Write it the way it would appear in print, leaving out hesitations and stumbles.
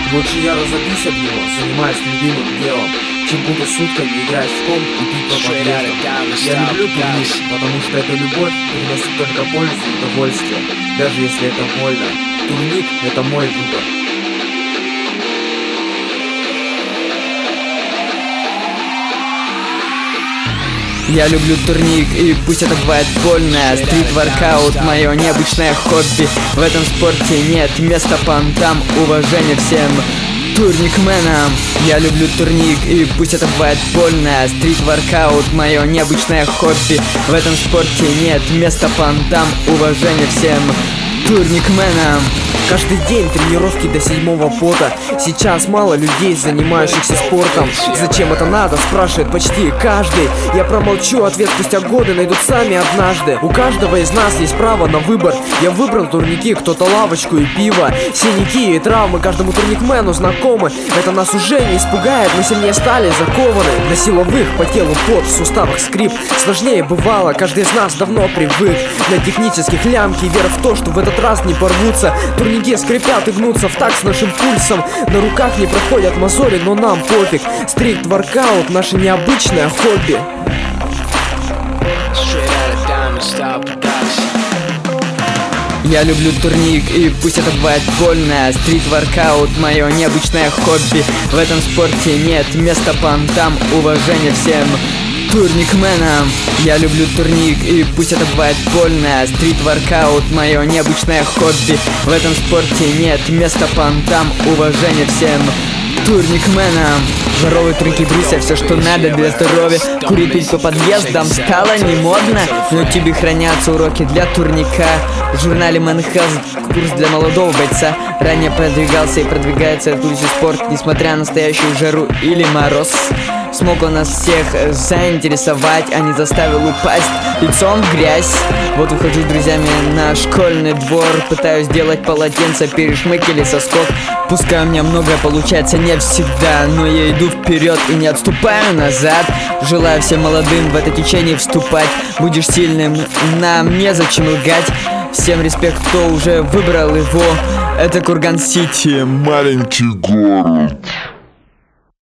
Лучше я разобьюсь об него, занимаясь любимым делом, чем буду сутками играть в комп и пить по подъездам. Я люблю турник, потому что эта любовь приносит только пользу и удовольствие, даже если это больно. Турник — это мой выбор. Я люблю турник, и пусть это бывает больно. Стрит-воркаут — мое необычное хобби. В этом спорте нет места понтам. Уважение всем турникменам. Я люблю турник, и пусть это бывает больно. Стрит-воркаут — мое необычное хобби. В этом спорте нет места понтам. Уважение всем турникменам. Каждый день тренировки до 7-го пота. Сейчас мало людей, занимающихся спортом. Зачем это надо, спрашивает почти каждый. Я промолчу, ответ спустя годы найдут сами однажды. У каждого из нас есть право на выбор. Я выбрал турники, кто-то лавочку и пиво. Синяки и травмы каждому турникмену знакомы. Это нас уже не испугает, мы сильнее стали закованы. На силовых по телу пот, в суставах скрип. Сложнее бывало, каждый из нас давно привык. Для технических лямки, вера в то, что в этот раз не порвутся. Турники скрипят и гнутся в такт с нашим пульсом. На руках не проходят мозоли, но нам пофиг. Стрит-воркаут — наше необычное хобби. Я люблю турник, и пусть это бывает больно. Стрит-воркаут — мое необычное хобби. В этом спорте нет места понтам. Уважение всем турникменам. Я люблю турник, и пусть это бывает больно. Стрит-воркаут — мое необычное хобби. В этом спорте нет места понтам. Уважение всем турникменам. Здоровые турники, брусья, все, что надо для здоровья. Курить, пить по подъездам стало не модно, но тебе хранятся уроки для турника. В журнале Man Health курс для молодого бойца. Ранее продвигался и продвигается этот спорт, несмотря на настоящую жару или мороз. Смог он нас всех заинтересовать, а не заставил упасть лицом в грязь. Вот выхожу с друзьями на школьный двор, пытаюсь делать полотенце, перешмыкали сосков. Пускай у меня многое получается не всегда, но я иду вперед и не отступаю назад. Желаю всем молодым в это течение вступать. Будешь сильным, нам незачем лгать. Всем респект, кто уже выбрал его. Это Курган-Сити, маленький город.